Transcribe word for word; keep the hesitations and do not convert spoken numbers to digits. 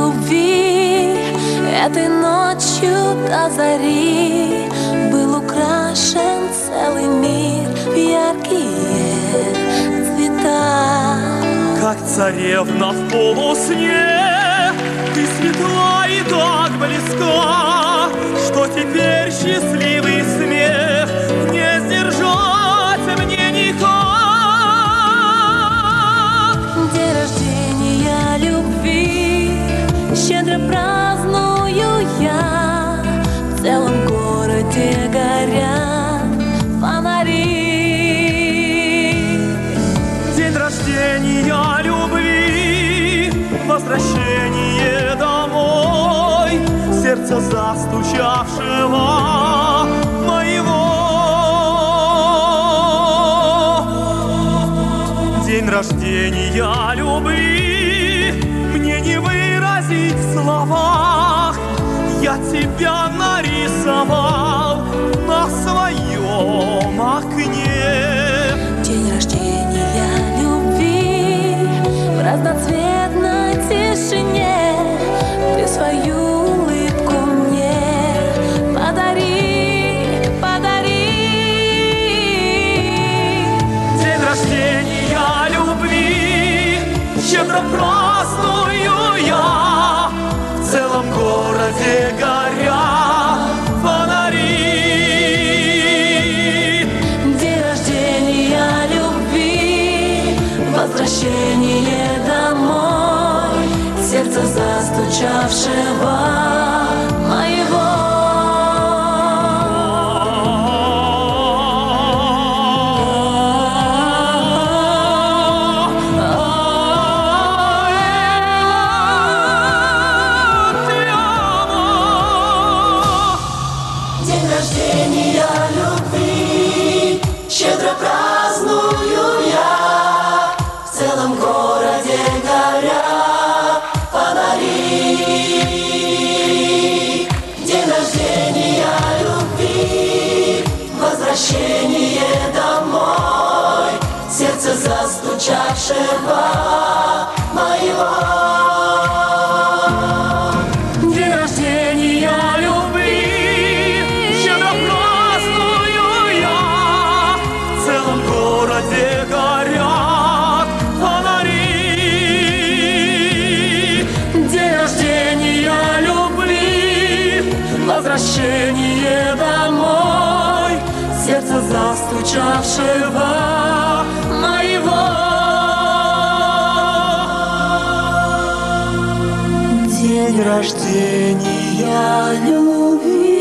любви этой ночью до зари был украшен целый мир в яркие цвета. Как царевна в полусне, ты светла и так близка, что теперь счастливый смех не сдержать мне никак. День рождения любви щедро праздную я, в целом городе горят фонари. День рождения любви, возвращение домой сердца застучавшего моего. День рождения любви мне не выразить в словах, я тебя нарисовал на своем окне. День рождения любви в разноцветной тишине ты свою улыбку мне подари, подари. День рождения любви щедро праздную я, в целом городе горят фонари. День рождения любви, возвращение домой сердца застучавшего моего. День рождения любви щедро праздную я, в целом городе горят фонари. День рождения любви, возвращение домой сердца застучавшего моего. День рождения любви щедро праздную я, в целом городе горят фонари. День рождения любви, возвращение домой сердца застучавшего моего. День рождения любви.